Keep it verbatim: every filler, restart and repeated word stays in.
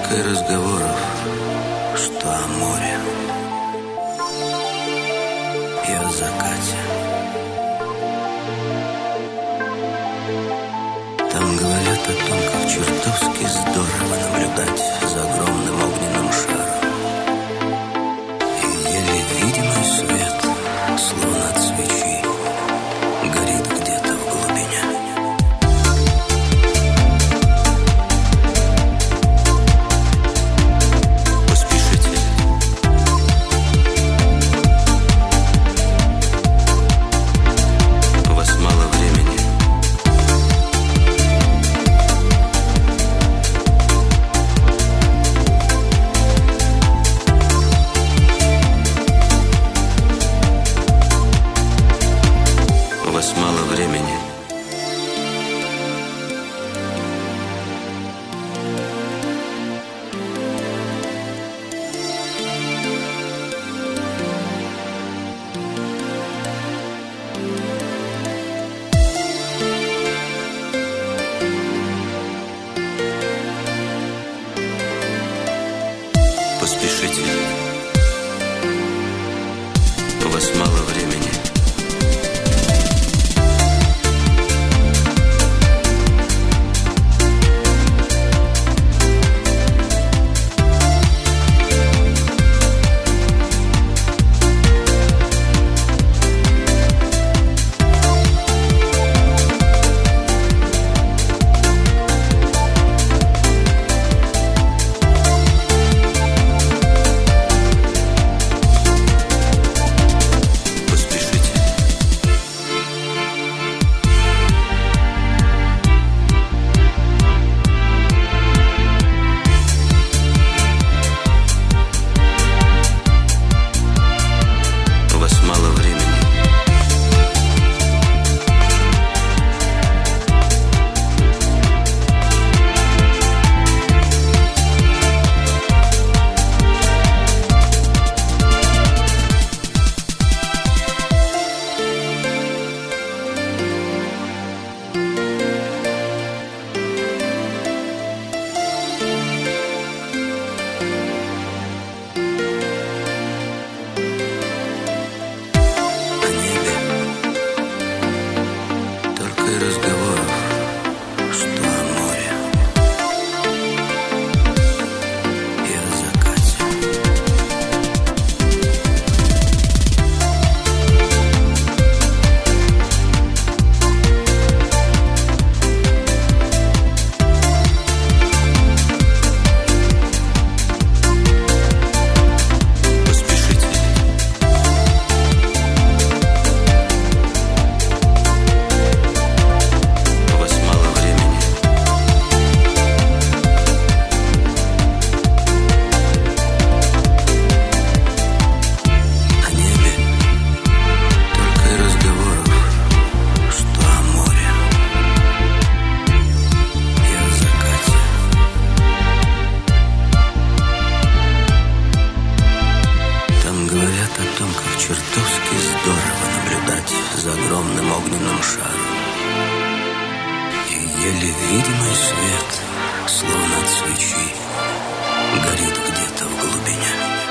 Только и разговоров, что о море и о закате. Там говорят о том, как чертовски здорово наблюдать за огромным огненным шаром. И еле видимый свет, словно от свечи, горит где-то в глубине. Поспешите. У вас мало времени. У вас мало времени. Поспешите. У вас мало времени. Разговоров, что о море и о закате. Поспешите. Говорят о том, как чертовски здорово наблюдать за огромным огненным шаром. И еле видимый свет, словно от свечи, горит где-то в глубине.